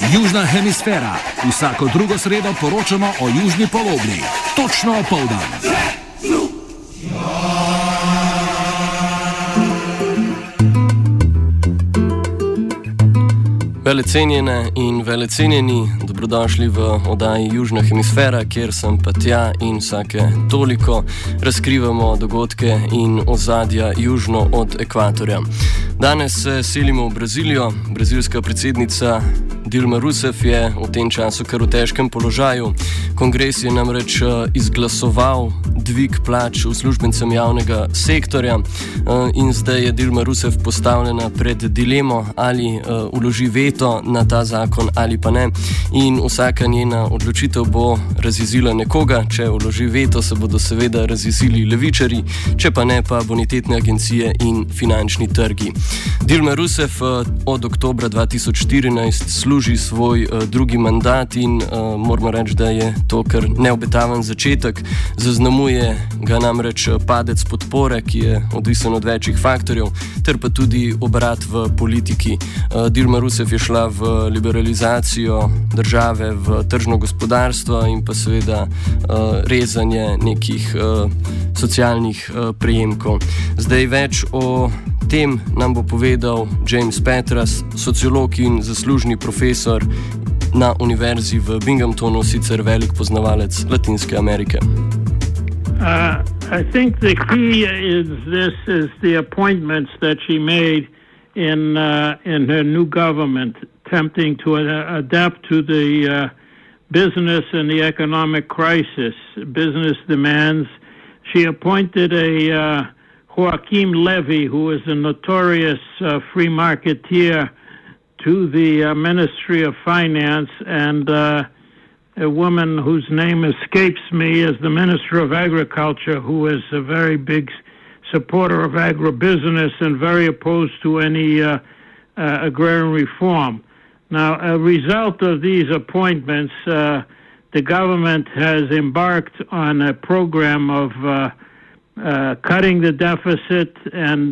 Južna hemisfera. Vsako drugo sredo poročamo o južni polobli. Točno opoldan. Velecenjene in velecenjeni, dobrodošli v oddaji Južna hemisfera, kjer sem pa tja in vsake toliko razkrivamo dogodke in ozadja južno od ekvatorja. Danes se selimo v Brazilijo. Brazilska predsednica Dilma Rousseff je v tem času kar v težkem položaju. Kongres je namreč izglasoval dvig plač uslužbencem javnega sektorja in zdaj je Dilma Rousseff postavljena pred dilemo, ali vloži veto na ta zakon ali pa ne. In vsaka njena odločitev bo razjezila nekoga. Če vloži veto, se bodo seveda razjezili levičarji, če pa ne, pa bonitetne agencije in finančni trgi. Dilma Rousseff od oktobra 2014 služi svoj drugi mandat in moramo reči, da je to kar neobetaven začetek. Zaznamuje ga namreč padec podpore, ki je odvisen od večjih faktorjev, ter pa tudi obrat v politiki. Dilma Rousseff je šla v liberalizacijo države, v tržno gospodarstvo in pa seveda rezanje nekih socialnih prejemkov. Zdaj več o tem nam bo povedal James Petras, sociolog in zaslužni profesor na univerzi v Binghamtonu, sicer velik poznavalec Latinske Amerike. I think the key is the appointments that she made in her new government, attempting to adapt to the business and the economic crisis, business demands. She appointed a Joaquim Levy, who is a notorious free marketeer, to the Ministry of Finance, and a woman whose name escapes me as the Minister of Agriculture, who is a very big supporter of agribusiness and very opposed to any agrarian reform. Now, a result of these appointments, the government has embarked on a program of cutting the deficit and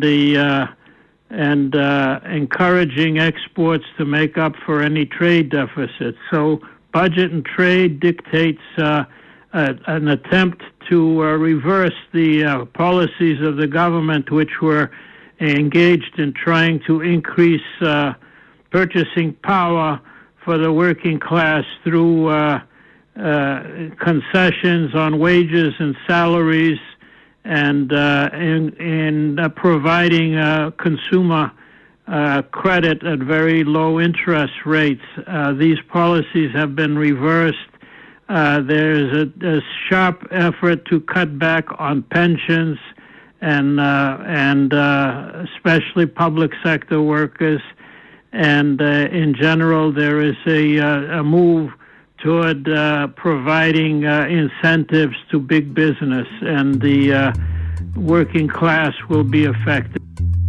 encouraging exports to make up for any trade deficit. So budget and trade dictates an attempt to reverse the policies of the government, which were engaged in trying to increase purchasing power for the working class through concessions on wages and salaries, and in providing consumer credit at very low interest rates. These policies have been reversed. There's a sharp effort to cut back on pensions and especially public sector workers. And in general, there is a move toward providing incentives to big business, and the working class will be affected.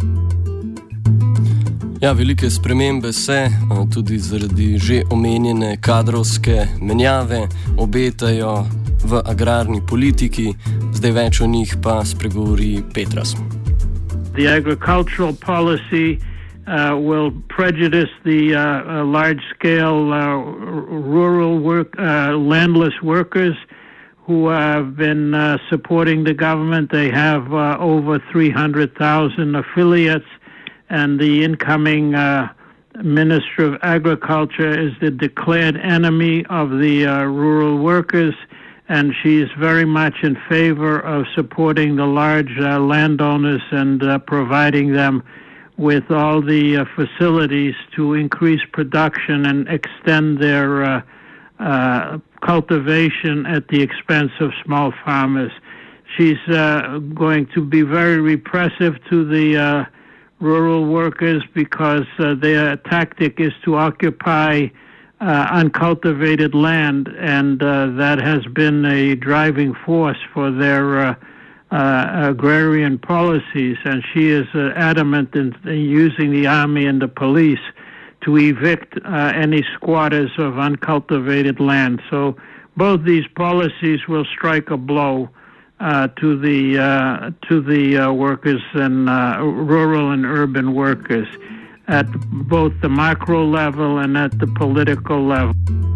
Ja, velike spremembe se tudi zaradi že omenjene kadrovske menjave obetajo v agrarni politiki. Zdaj več o njih pa spregovori Petras. The agricultural policy will prejudice the large-scale rural landless workers who have been supporting the government. They have over 300,000 affiliates, and the incoming Minister of Agriculture is the declared enemy of the rural workers, and she is very much in favor of supporting the large landowners and providing them with all the facilities to increase production and extend their cultivation at the expense of small farmers. She's going to be very repressive to the rural workers because their tactic is to occupy uncultivated land, and that has been a driving force for their agrarian policies, and she is adamant in using the army and the police to evict any squatters of uncultivated land. So both these policies will strike a blow to the workers and rural and urban workers. at both the macro level and at the political level.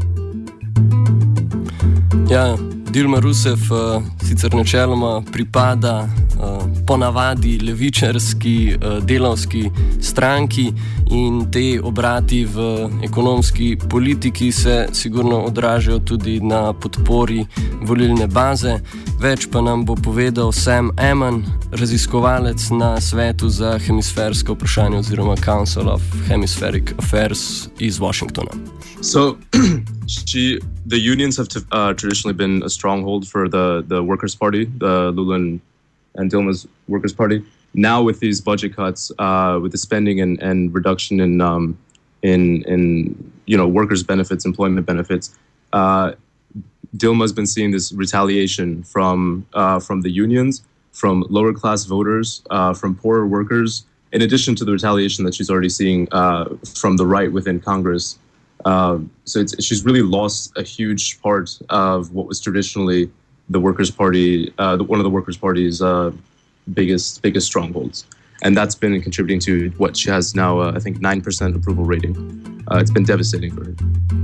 Ja, Dilma Rousseff sicer načeloma pripada ponavadi levičarski delavski stranki in te obrati v ekonomski politiki se sigurno odražajo tudi na podpori volilne baze. Več pa nam bo povedal Sam Ammann, raziskovalec na Svetu za hemisfersko vprašanje oziroma Council of Hemispheric Affairs iz Washingtona. So, the unions have traditionally been a stronghold for the Workers' Party, the Lula and Dilma's Workers' Party. Now, with these budget cuts, with the spending and reduction in workers' benefits, employment benefits, Dilma's been seeing this retaliation from the unions, from lower class voters, from poorer workers, in addition to the retaliation that she's already seeing from the right within Congress. So she's really lost a huge part of what was traditionally the Workers' Party, one of the Workers' Party's biggest strongholds. And that's been contributing to what she has now, I think, 9% approval rating. It's been devastating for her.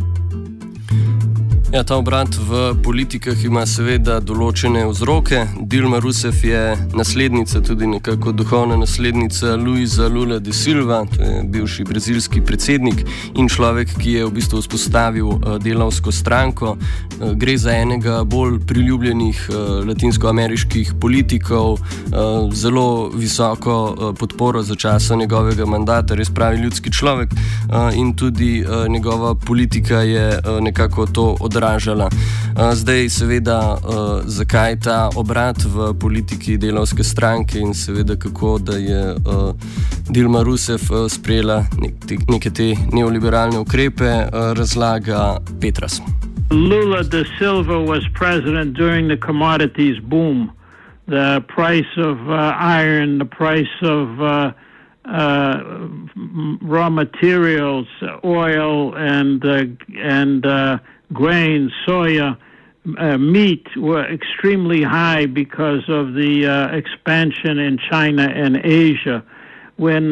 Ja, ta obrat v politikah ima seveda določene vzroke. Dilma Rousseff je naslednica, tudi nekako duhovna naslednica Luisa Lula da Silva, to je bivši brazilski predsednik in človek, ki je v bistvu vzpostavil delavsko stranko. Gre za enega bolj priljubljenih latinskoameriških politikov, zelo visoko podporo za časa njegovega mandata, res pravi ljudski človek in tudi njegova politika je nekako to odražala. Zdaj seveda, zakaj ta obrat v politiki delavske stranke in seveda kako, da je Dilma Rousseff sprejela neke te neoliberalne ukrepe, razlaga Petras. Lula da Silva was president during the commodities boom. The price of iron, the price of raw materials, oil and grain, soya, meat were extremely high because of the expansion in China and Asia. When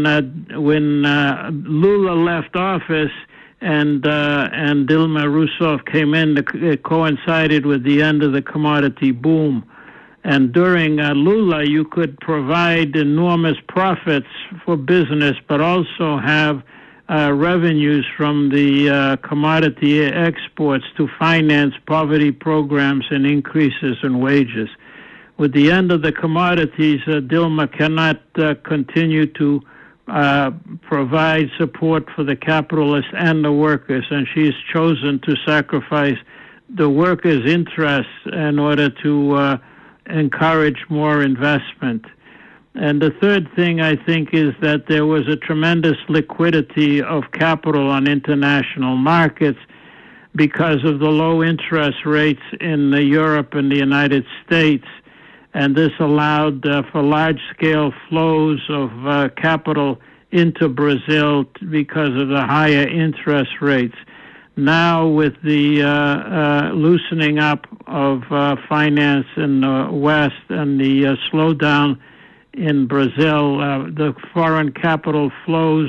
Lula left office and Dilma Rousseff came in, it coincided with the end of the commodity boom. And during Lula, you could provide enormous profits for business, but also have revenues from the commodity exports to finance poverty programs and increases in wages. With the end of the commodities, Dilma cannot continue to provide support for the capitalists and the workers, and she's chosen to sacrifice the workers' interests in order to encourage more investment. And the third thing, I think, is that there was a tremendous liquidity of capital on international markets because of the low interest rates in Europe and the United States. And this allowed for large-scale flows of capital into Brazil because of the higher interest rates. Now, with the loosening up of finance in the West and the slowdown in Brazil, the foreign capital flows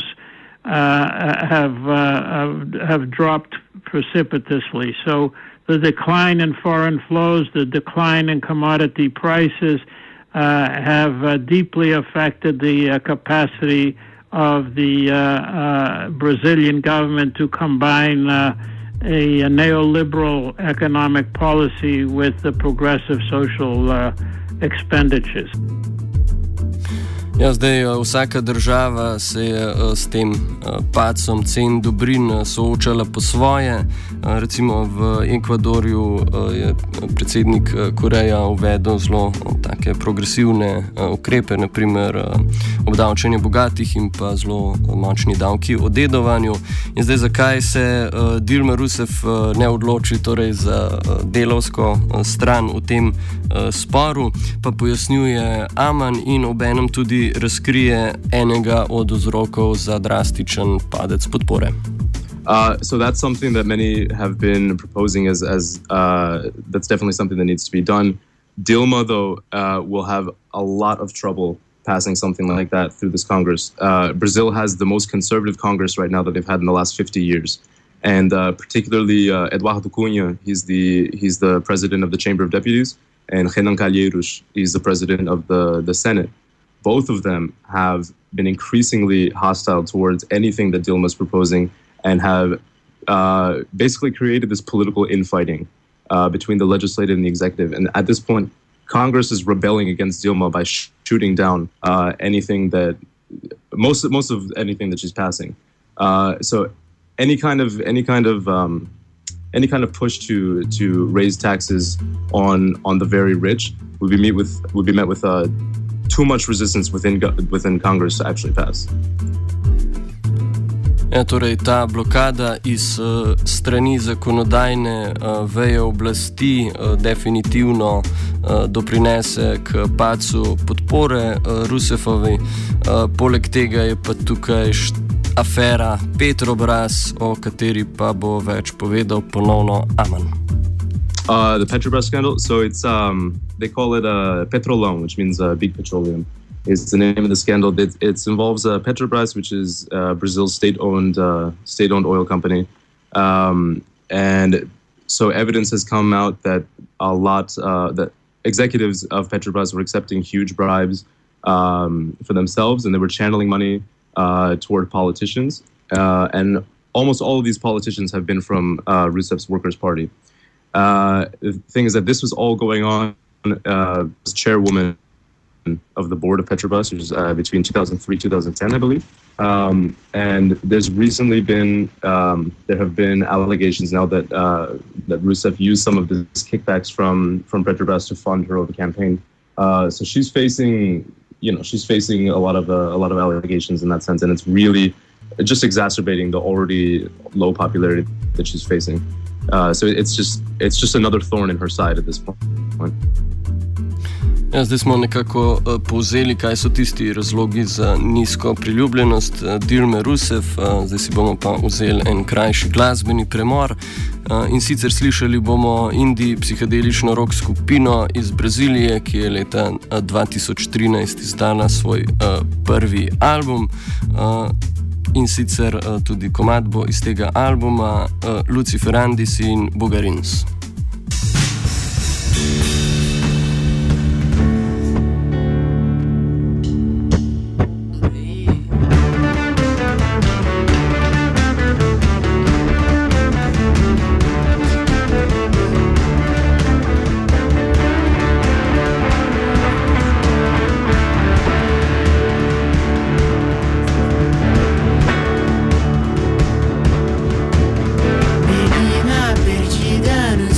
have dropped precipitously. So the decline in foreign flows, the decline in commodity prices have deeply affected the capacity of the Brazilian government to combine a neoliberal economic policy with the progressive social expenditures. Ja, zdaj vsaka država se je s tem padcom cen dobrin soočala po svoje. Recimo v Ekvadorju je predsednik Koreja uvedel zelo take progresivne ukrepe, naprimer obdavčenje bogatih in pa zelo močni davki o dedovanju. In zdaj zakaj se Dilma Rousseff ne odloči torej za delavsko stran v tem sporu, pa pojasnjuje Ammann in obenem tudi razkrije enega od vzrokov za drastičen padec podpore. So that's something that many have been proposing as that's definitely something that needs to be done. Dilma, though, will have a lot of trouble passing something like that through this Congress. Brazil has the most conservative Congress right now that they've had in the last 50 years. And particularly Eduardo Cunha, he's the president of the Chamber of Deputies, and Renan Calheiros, he's the president of the Senate. Both of them have been increasingly hostile towards anything that Dilma is proposing and have basically created this political infighting between the legislative and the executive. And at this point, Congress is rebelling against Dilma by shooting down anything that most of anything that she's passing. So any kind of push to raise taxes on the very rich would be met with too much resistance within Congress to actually pass. Ja, torej, ta blokada iz strani zakonodajne veje oblasti definitivno doprinese k padcu podpore Rousseffovi. Poleg tega je pa tukaj afera Petrobras, o kateri pa bo več povedal ponovno Aman. The Petrobras scandal, so it's they call it Petrolão, which means big petroleum. Is the name of the scandal. It involves Petrobras, which is Brazil's state-owned oil company, and so evidence has come out that that executives of Petrobras were accepting huge bribes for themselves, and they were channeling money toward politicians, and almost all of these politicians have been from Rousseff's Workers' Party. The thing is that this was all going on as chairwoman of the board of Petrobras, which is between 2003 2010, I believe. And there's recently been there have been allegations now that that Rousseff used some of these kickbacks from Petrobras to fund her own campaign. So she's facing a lot of allegations in that sense, and it's really just exacerbating the already low popularity that she's facing. So it's just another thorn in her side at this point. Ja, zdaj smo nekako povzeli, kaj so tisti razlogi za nizko priljubljenost Dilme Rousseff. Zdaj si bomo pa vzeli en krajši glasbeni premor. In sicer slišali bomo indie psihedelično rock skupino iz Brazilije, ki je leta 2013 izdala svoj prvi album. In sicer tudi komad bo iz tega albuma Luciferandis in Bugarins. Menina perdida no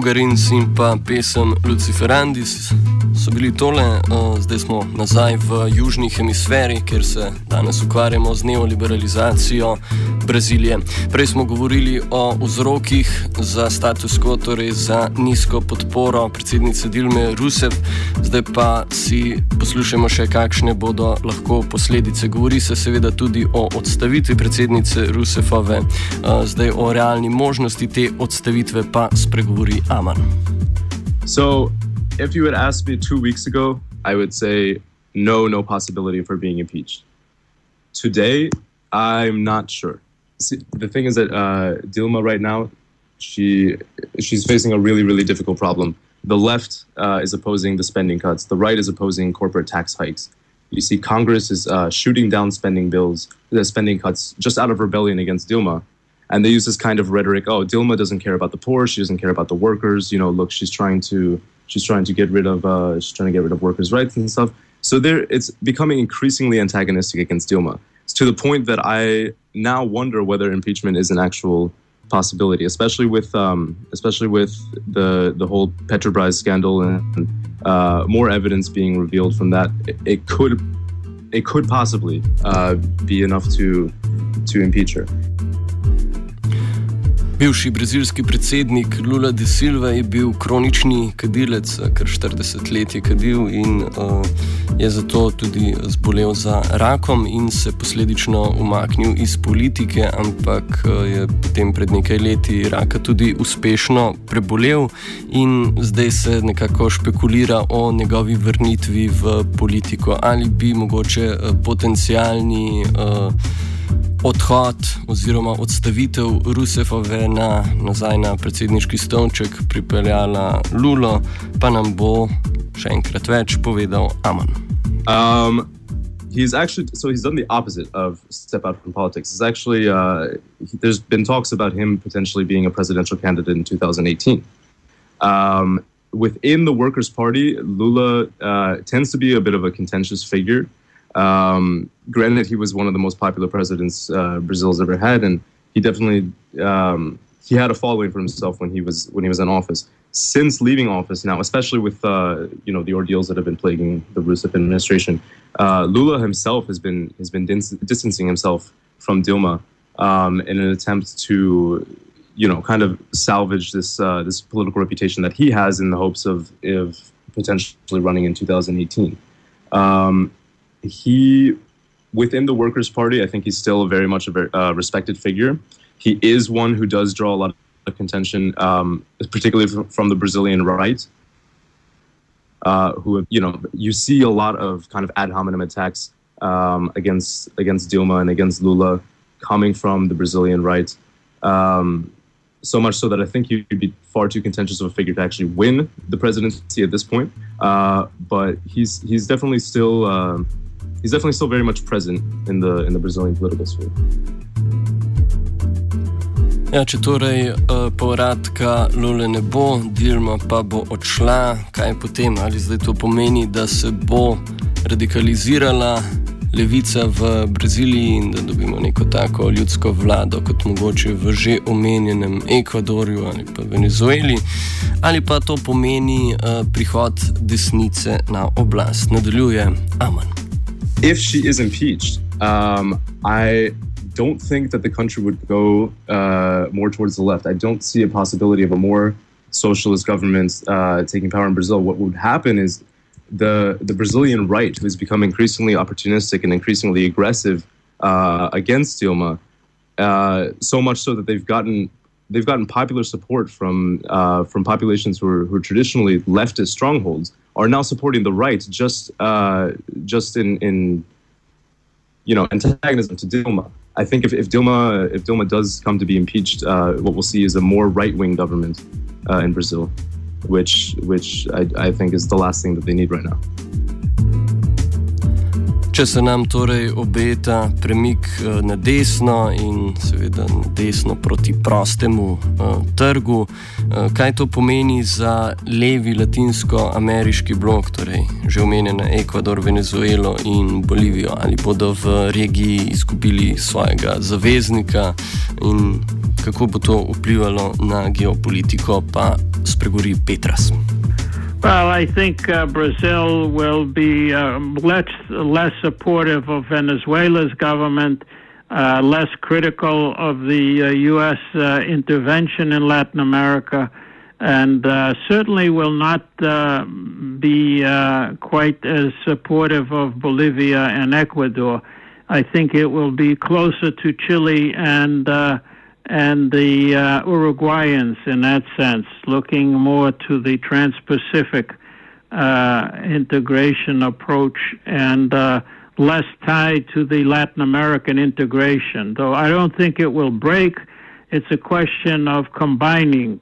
Fugarins in pa pesem Luciferandis so bili tole. Zdaj smo nazaj v južni hemisferi, kjer se danes ukvarjamo z neoliberalizacijo Brazilije. Prej smo govorili o vzrokih za status quo, torej za nizko podporo predsednice Dilme Rousseff. Zdaj pa si poslušajmo še, kakšne bodo lahko posledice. Govori se seveda tudi o odstavitvi predsednice Rousseffove. Zdaj o realni možnosti te odstavitve pa spregovori Aman. So, if you had asked me 2 weeks ago, I would say no possibility for being impeached. Today, I'm not sure. See, the thing is that Dilma right now, she's facing a really difficult problem. The left is opposing the spending cuts. The right is opposing corporate tax hikes. You see, Congress is shooting down spending cuts just out of rebellion against Dilma. And they use this kind of rhetoric. Oh, Dilma doesn't care about the poor. She doesn't care about the workers. You know, look, she's trying to get rid of workers' rights and stuff. So it's becoming increasingly antagonistic against Dilma. It's to the point that I now wonder whether impeachment is an actual possibility, especially with the whole Petrobras scandal and more evidence being revealed from that. It could possibly be enough to impeach her. Bivši brazilski predsednik Lula da Silva je bil kronični kadilec, kar 40 let je kadil in je zato tudi zbolel za rakom in se posledično umaknil iz politike, ampak je potem pred nekaj leti raka tudi uspešno prebolel in zdaj se nekako špekulira o njegovi vrnitvi v politiko. Ali bi mogoče potencialni odhod oziroma odstavitev Rousseffove nazaj na predsedniški stolček pripeljala Lulo, pa nam bo še enkrat več povedal Aman. He's done the opposite of step out from politics. It's actually, there's been talks about him potentially being a presidential candidate in 2018. Within the Workers' Party, Lula tends to be a bit of a contentious figure. Granted, he was one of the most popular presidents Brazil's ever had, and he definitely he had a following for himself when he was in office. Since leaving office now, especially with the ordeals that have been plaguing the Rousseff administration, Lula himself has been distancing himself from Dilma in an attempt to kind of salvage this political reputation that he has in the hopes of potentially running in 2018. He, within the Workers' Party, I think he's still very much a respected figure. He is one who does draw a lot of contention, particularly from the Brazilian right, who, you see a lot of kind of ad hominem attacks against Dilma and against Lula coming from the Brazilian right. So much so that I think he'd be far too contentious of a figure to actually win the presidency at this point. But he's definitely still very much present in the Brazilian political sphere. Ja, če torej povratka Lule ne bo, Dilma pa bo odšla, kaj potem? Ali zdaj to pomeni, da se bo radikalizirala levica v Braziliji in da dobimo neko tako ljudsko vlado, kot mogoče v že omenjenem Ekvadorju ali pa Venezueli, ali pa to pomeni prihod desnice na oblast? Nadaljuje Aman. If she is impeached, I don't think that the country would go more towards the left. I don't see a possibility of a more socialist government taking power in Brazil. What would happen is the Brazilian right, who has become increasingly opportunistic and increasingly aggressive against Dilma, so much so that they've gotten popular support from populations who are traditionally leftist strongholds, are now supporting the right just in antagonism to Dilma. I think if Dilma does come to be impeached, what we'll see is a more right-wing government in Brazil, which I think is the last thing that they need right now. Če se nam torej obeta premik na desno in seveda na desno proti prostemu trgu, kaj to pomeni za levi latinsko-ameriški blok, torej že omenjena Ekvador, Venezuelo in Bolivijo? Ali bodo v regiji izgubili svojega zaveznika in kako bo to vplivalo na geopolitiko pa spregovori Petras. Well, I think Brazil will be less supportive of Venezuela's government, less critical of the U.S. intervention in Latin America, and certainly will not be quite as supportive of Bolivia and Ecuador. I think it will be closer to Chile and the Uruguayans in that sense, looking more to the Trans-Pacific integration approach and less tied to the Latin American integration. Though I don't think it will break. It's a question of combining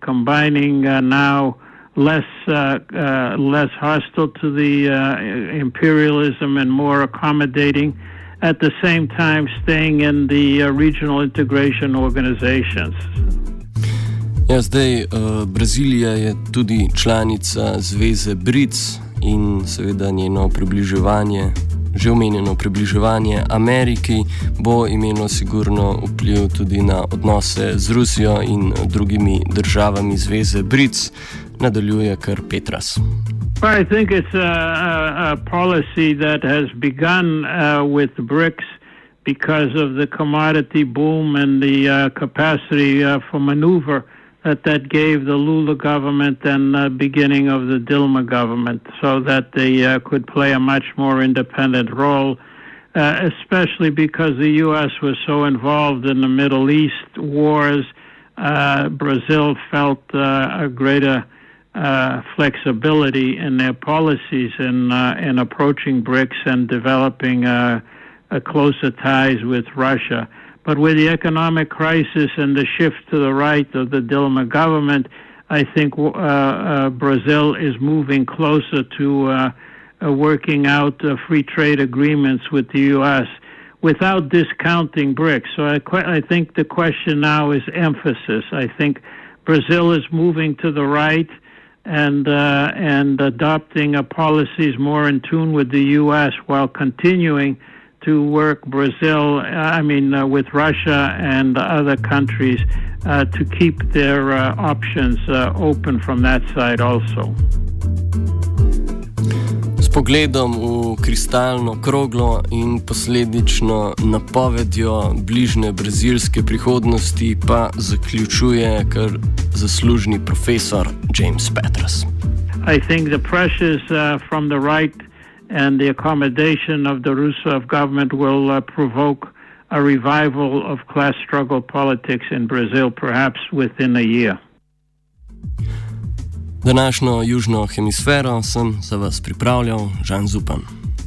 now less hostile to the imperialism and more accommodating, at the same time staying in the regional integration organizations. Ja, zdaj, Brazilija je tudi članica zveze BRICS in seveda njeno približevanje, že omenjeno približevanje Ameriki, bo imelo sigurno vpliv tudi na odnose z Rusijo in drugimi državami zveze BRICS, nadaljuje kar Petras. I think it's a policy that has begun with BRICS because of the commodity boom and the capacity for maneuver that gave the Lula government and the beginning of the Dilma government, so that they could play a much more independent role, especially because the U.S. was so involved in the Middle East wars. Brazil felt a greater flexibility in their policies in approaching BRICS and developing a closer ties with Russia. But with the economic crisis and the shift to the right of the Dilma government, I think Brazil is moving closer to working out free trade agreements with the U.S. without discounting BRICS. So I think the question now is emphasis. I think Brazil is moving to the right and adopting policies more in tune with the U.S. while continuing to work with Russia and other countries to keep their options open from that side also. S pogledom v kristalno kroglo in posledično napovedjo bližnje brazilske prihodnosti pa zaključuje kar zaslužni profesor James Petras. I think the pressures from the right and the accommodation of the Rousseff government will provoke a revival of class struggle politics in Brazil, perhaps within a year. Današnjo južno hemisfero sem za vas pripravljal Žan Zupan.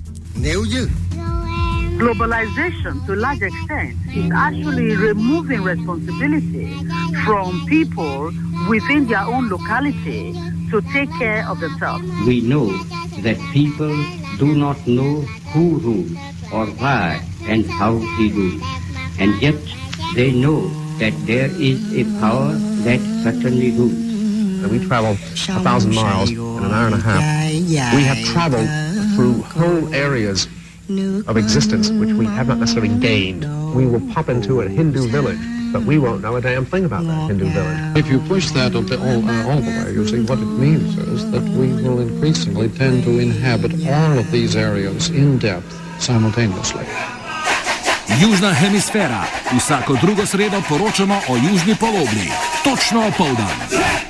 Globalization, to a large extent, is actually removing responsibility from people within their own locality to take care of themselves. We know that people do not know who rules or why and how he rules, and yet they know that there is a power that certainly rules. We travel 1,000 miles in an hour and a half. We have traveled through whole areas of existence which we have not necessarily gained. We will pop into a Hindu village, but we won't know a damn thing about that Hindu village. If you push that all the way, you see what it means is that we will increasingly tend to inhabit all of these areas in depth simultaneously. Južna hemisfera. Vsako drugo sredo poročamo o južni polobli. Točno opoldan.